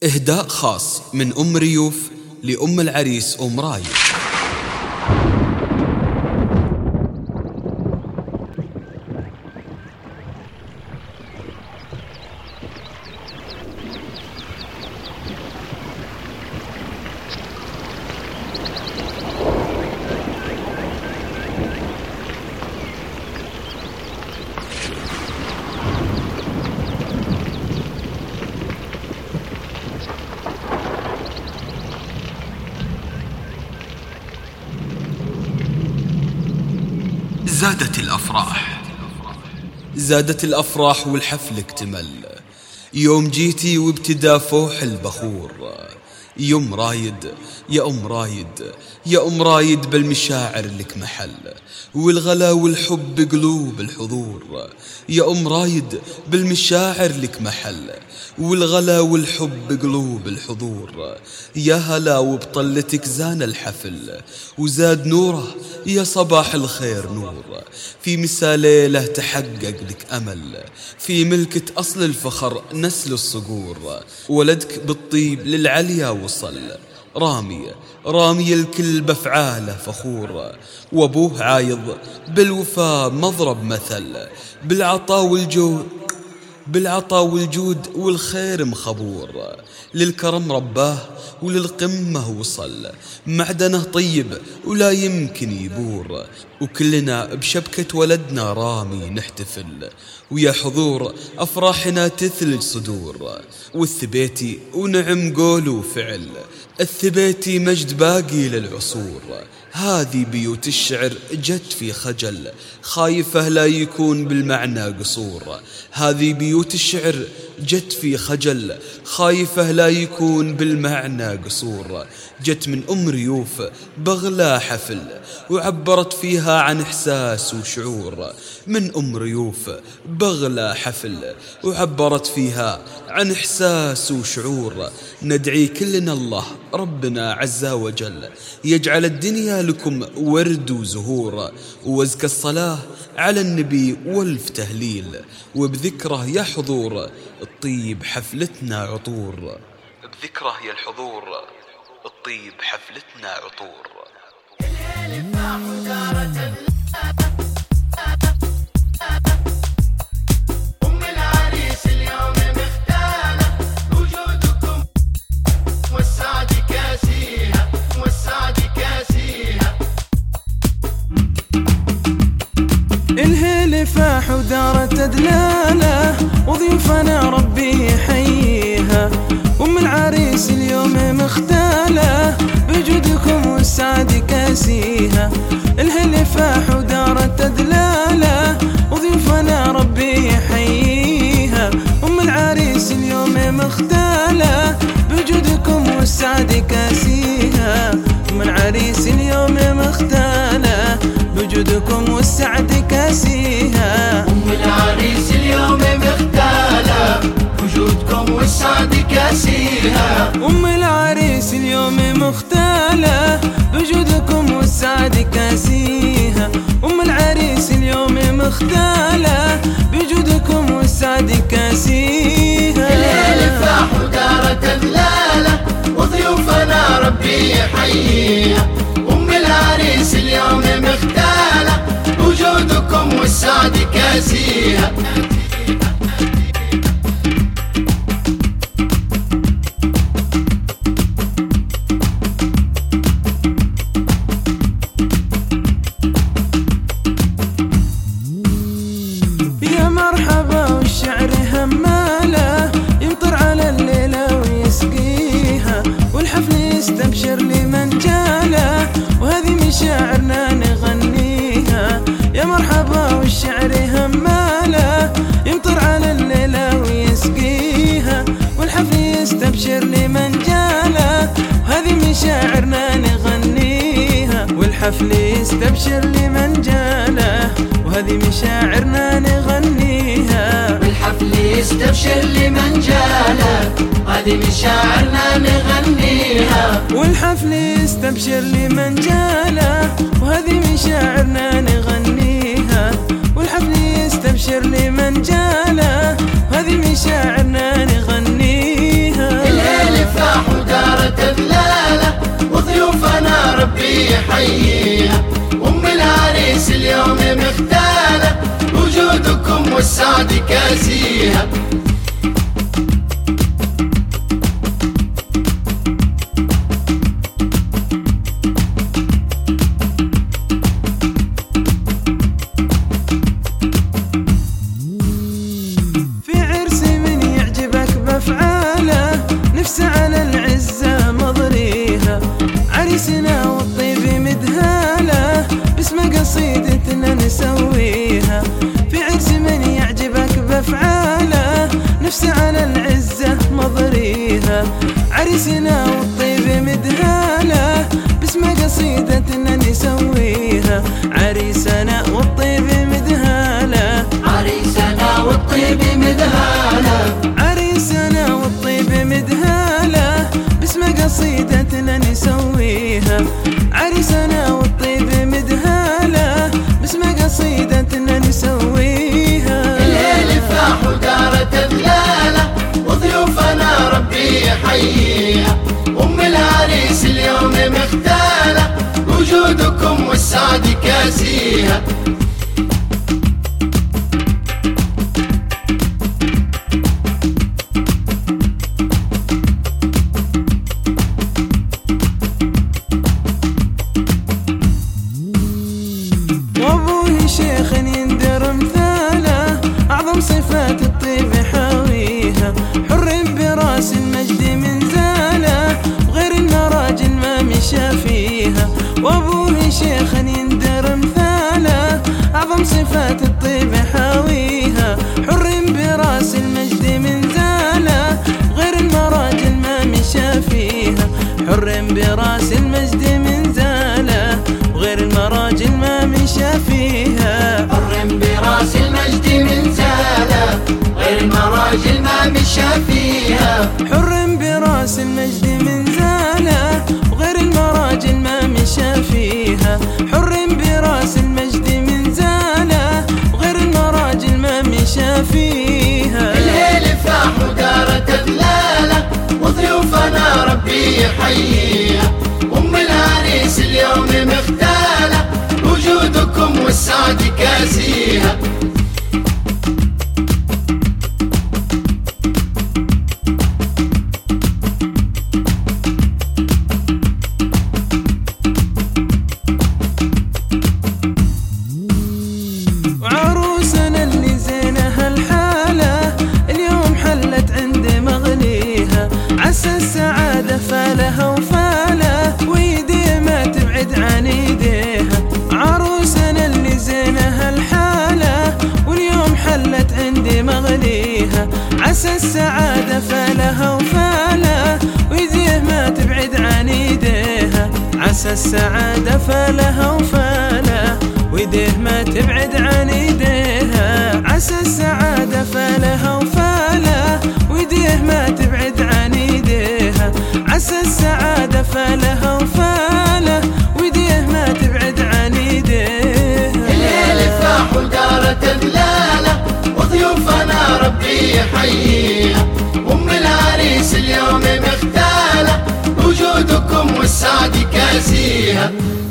إهداء خاص من أم ريوف لأم العريس أم رايد. زادت الأفراح والحفل اكتمل. يوم جيتي وابتدا فوح البخور. يوم رايد يا أم رايد يا أم رايد بالمشاعر لك محل، والغلا والحب بقلوب الحضور. يا أم رايد بالمشاعر لك محل، والغلا والحب بقلوب الحضور. يا هلا وبطلتك زان الحفل وزاد نوره، يا صباح الخير نور. في مسا ليلة تحقق لك أمل، في ملكة أصل الفخر نسل الصقور. ولدك بالطيب للعليا وصل، رامي الكل بفعاله فخور. وابوه عايض بالوفاء مضرب مثل، بالعطاء والجود والخير مخبور. للكرم رباه وللقمة وصل، معدنه طيب ولا يمكن يبور. وكلنا بشبكة ولدنا رامي نحتفل، ويا حضور أفراحنا تثلج صدور. والثبيتي ونعم قول وفعل، الثبيتي مجد باقي للعصور. هذه بيوت الشعر جت في خجل، خايفة لا يكون بالمعنى قصور. هذه بيوت الشعر جت في خجل، خايفة لا يكون بالمعنى قصور. جت من أم ريوف بغلا حفل، وعبرت فيها عن إحساس وشعور. من أم ريوف بغلا حفل، وعبرت فيها عن إحساس وشعور. ندعي كلنا الله ربنا عز وجل يجعل الدنيا لكم ورد وزهور. وازكى الصلاة على النبي والف تهليل، وبذكره يا حضور الطيب حفلتنا عطور. بذكره يا الحضور الطيب حفلتنا عطور. أم العريس اليوم مختالة، وجودكم والسعد كاسيها والسعد كاسيها. الهيل فاح ودارت دلالة، وضيوفنا ربي يحييها. أم العريس اليوم مختالة، بوجودكم والسعد كاسيها. الهيل فاح ودارت دلالة، وضيوفنا ربي يحييها. أم العريس اليوم مختالة، بوجودكم والسعد كاسيها. أم العريس اليوم مختالة، بوجودكم والسعد كاسيها. أم العريس اليوم مختالة، وجودكم والسعد كاسيها. أم العريس اليوم مختالة، بوجودكم والسعد كاسيها. أم العريس اليوم مختالة، بوجودكم والسعد كاسيها. الليل فاح ودارت دلالة، وضيوفنا ربي يحييها. أم العريس اليوم مختالة، وجودكم والسعد كاسيها. يا مرحبا والشعر همالة، يمطر على الليلة ويسقيها. والحفل يستبشر لمن جاله، وهذه مشاعرنا نغنيها. يا مرحبا والشعر همالة، يمطر على الليلة ويسقيها. والحفل يستبشر لمن جاله، وهذه مشاعرنا نغنيها. والحفل يستبشر لمن جاله، وهذه مشاعرنا نغنيها. والحفل يستبشر لمن جاله، هذه مشاعرنا نغنيها. والحفل يستبشر لمن جاله، وهذه مشاعرنا نغنيها. والحفل يستبشر لمن جاله، وهذه مشاعرنا نغنيها. كاسيها. نفسه على العزة مضريها، عريسنا والطيب مدهاله، باسمه قصيدتنا نسويها. في عرس من يعجبك بأفعاله، نفسه على العزة مضريها، عريسنا والطيب مدهاله، باسمه قصيدتنا نسويها. عريسنا والطيب مدهاله، عريسنا والطيب مدهاله، عريسنا والطيب مدهاله، باسمه قصيدتنا نسويها. عريسنا والطيب مدهاله، باسمه قصيدتنا نسويها. الليل فاح ودارت دلاله، وضيوفنا ربي يحييها. ام العريس اليوم مختاله، وجودكم والسعد كاسيها. وابوه شيخ يندر مثاله، اعظم صفات الطيب حاويها. حر براس المجد منزاله، وغير المراجل ما مشى فيها. وابوه شيخ يندر مثاله، اعظم صفات الطيب حاويها. حر براس المجد منزاله، وغير المراجل ما مشى فيها. حر براس المجد منزاله، وغير المراجل ما مشى فيها. حر براس المجد منزاله، غير المراجل ما مشى فيها. حر براس المجد منزاله، وغير المراجل ما مشى فيها. حر براس المجد منزاله، وغير المراجل ما مشى فيها. الليل فاح ودارت دلاله، وضيوفنا ربي يحييها. ام العريس اليوم مختاله، وجودكم والسعد كاسيها. وعروسنا اللي زينها الحاله، اليوم حلت عند مغنيها. عسى السعاده فالها وفاله، ويديه ما تبعد عن ايديها. عروسنا اللي زينها الحاله، واليوم حلت عند مغنيها. عسى السعاده فالها وفاله، ويديه ما تبعد عن ايديها. عسى السعاده فالها وفاله، ويديه ما تبعد عن ايديها. عسى السعاده فالها وفاله، ويديه ما تبعد عن ايديها. عسى السعاده فالها وفاله، ويديه ما تبعد عن ايديها. الليل فاح ودارت دلاله، وضيوفنا ربي يحييها. ام العريس اليوم مختاله، وجودكم والسعد كاسيها.